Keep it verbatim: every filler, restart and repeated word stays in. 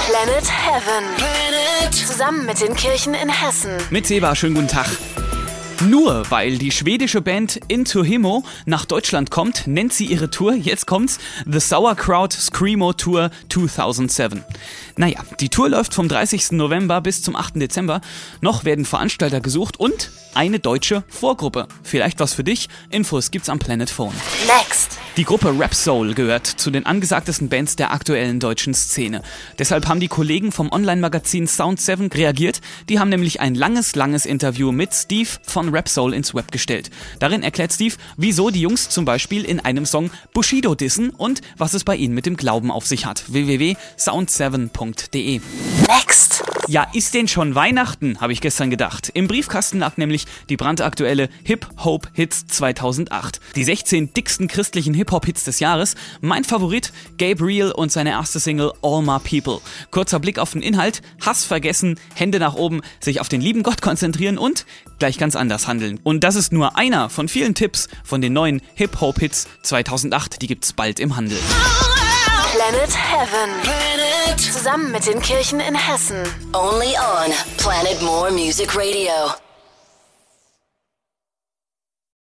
Planet Heaven. Planet. Zusammen mit den Kirchen in Hessen. Mit Seba, schönen guten Tag. Nur weil die schwedische Band Into Himo nach Deutschland kommt, nennt sie ihre Tour, jetzt kommt's, The Sauerkraut Screamo Tour zweitausendsieben. Naja, die Tour läuft vom dreißigsten November bis zum achten Dezember. Noch werden Veranstalter gesucht und eine deutsche Vorgruppe. Vielleicht was für dich? Infos gibt's am Planet Phone. Next. Die Gruppe Rap Soul gehört zu den angesagtesten Bands der aktuellen deutschen Szene. Deshalb haben die Kollegen vom Online-Magazin Sound sieben reagiert. Die haben nämlich ein langes, langes Interview mit Steve von Rap Soul ins Web gestellt. Darin erklärt Steve, wieso die Jungs zum Beispiel in einem Song Bushido dissen und was es bei ihnen mit dem Glauben auf sich hat. w w w punkt sound sieben punkt d e. Next. Ja, ist denn schon Weihnachten, habe ich gestern gedacht. Im Briefkasten lag nämlich die brandaktuelle Hip-Hop-Hits zweitausendacht. Die sechzehn dicksten christlichen Hip-Hop-Hits des Jahres. Mein Favorit, Gabriel und seine erste Single All My People. Kurzer Blick auf den Inhalt, Hass vergessen, Hände nach oben, sich auf den lieben Gott konzentrieren und gleich ganz anders handeln. Und das ist nur einer von vielen Tipps von den neuen Hip-Hop-Hits zweitausendacht. Die gibt's bald im Handel. Planet Heaven. Planet. Zusammen mit den Kirchen in Hessen. Only on Planet More Music Radio.